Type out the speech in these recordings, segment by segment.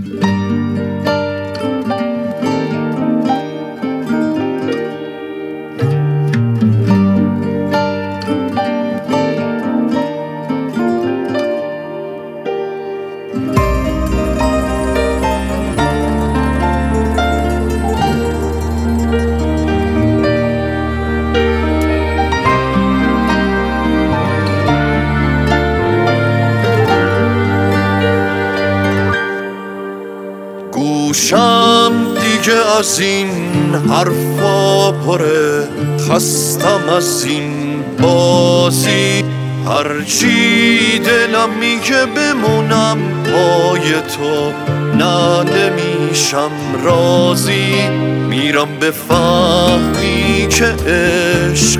گوشم دیگه از این حرفا پره، خستم از این بازی. هرچی دلم میگه بمونم پای تو، نه نمیشم راضی. میرم به فهمی که عشق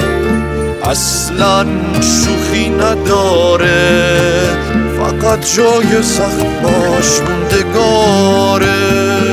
اصلا شوخی نداره، فقط جای زخماش موندگاره.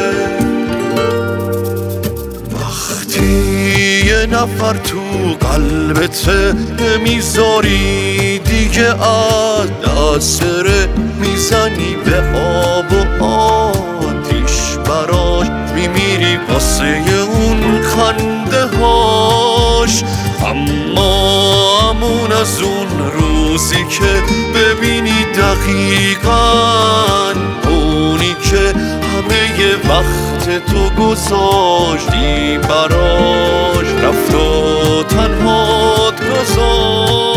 وقتی یه نفر تو قلبت میذاری دیگه از دست بره، میزنی به آب و آتیش براش، میمیری واسه اون خنده هاش. اما امون از اون روزی که ببینی دقیقاً اونی که همه وقت تو گذاشتی براش، رفت و تنهات گذاشت.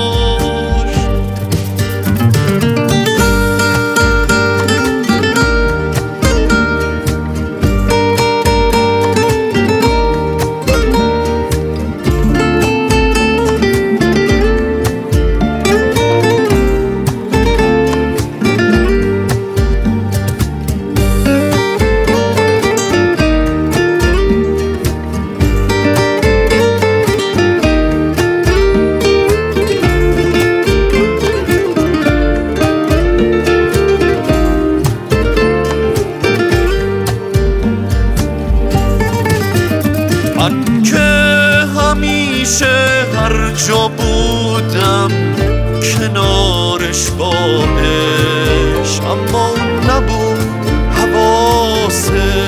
من که همیشه هر جا بودم کنارش با عشق، اما اون نبود حواسه.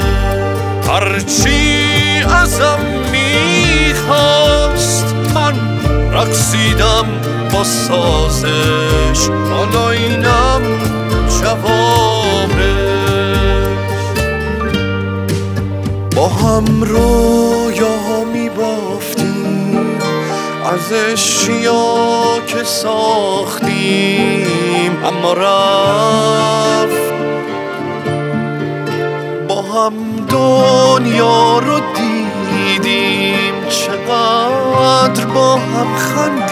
هرچی ازم میخواست من رقصیدم با سازش، حالا اینم جوابش. با هم رویاها میبافتیم، از اشیا که ساختیم، اما رفت. با هم دنیا رو دیدیم، چقدر با هم خندیدیم.